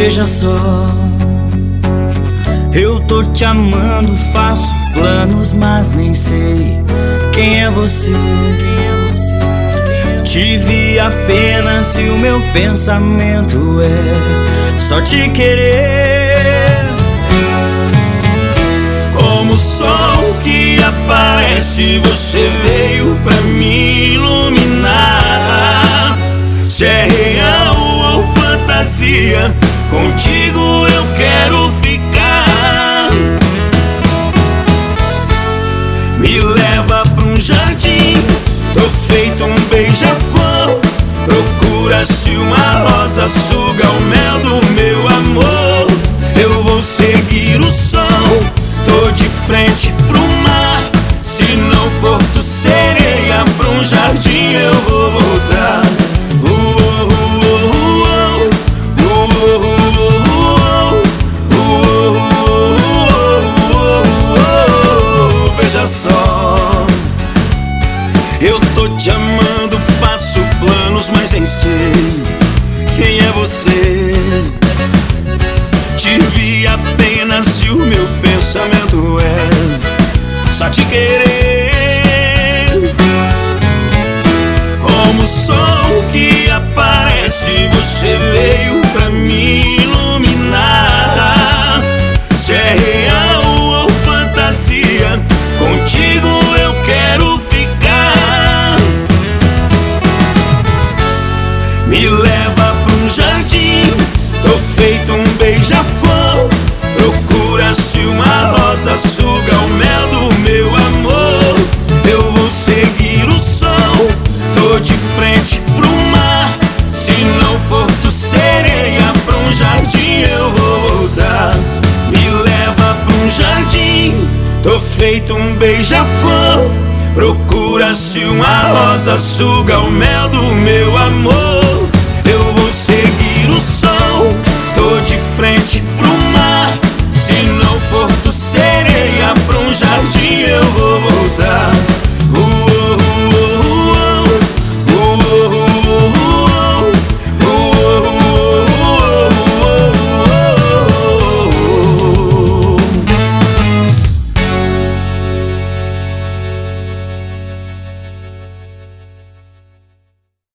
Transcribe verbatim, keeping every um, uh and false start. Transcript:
Veja só, eu tô te amando, faço planos, mas nem sei quem é você. Te vi apenas e o meu pensamento é só te querer. Como o sol que aparece, você veio pra me iluminar. Se é real ou fantasia, contigo eu quero ficar. Me leva pra um jardim, tô feito um beija-flor. Procura-se uma rosa, suga o mel do meu amor. Eu vou seguir o sol, tô de frente pro mar. Se não for tu sereia, pra um jardim eu vou voltar. Uh, uh, uh, uh, uh, veja só, eu tô te amando, faço planos, mas nem sei quem é você. Te vi apenas e o meu pensamento é só te querer. Como o sol que aparece, você veio pra me iluminar. Se é real ou fantasia, contigo eu quero ficar. Me leva pra um jardim, tô feito um beija-flor. Procura-se uma rosa, suga o mel do meu amor. Eu vou seguir o sol, tô de frente pro mar. Se não for tu sereia, pra um jardim eu vou voltar. Me leva pra um jardim, tô feito um beija-flor. Procura-se uma rosa, suga o mel do meu amor.